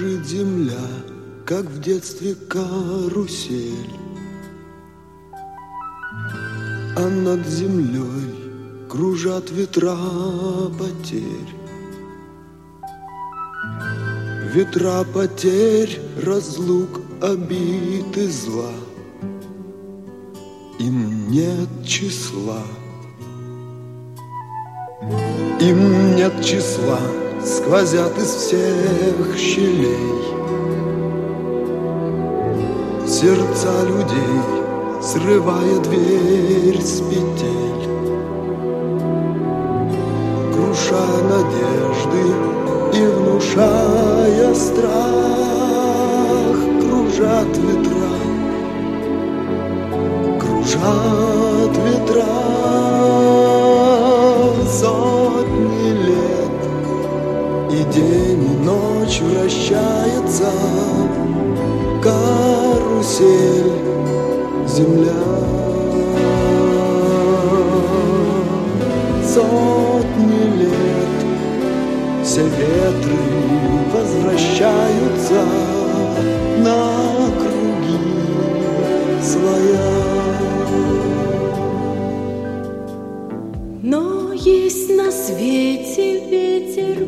Кружит земля, как в детстве карусель, а над землей кружат ветра потерь. Ветра потерь, разлук, обид и зла. Им нет числа. Им нет числа, сквозят из всех щелей сердца людей, срывая дверь с петель, круша надежды и внушая страх. Кружат ветра, кружат ветра сотни лет, и день и ночь вращается карусель земля. Сотни лет все ветры возвращаются на круги своя. Но есть на свете ветер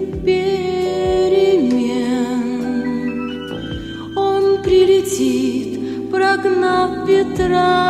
перемен. Он прилетит, прогнав ветра,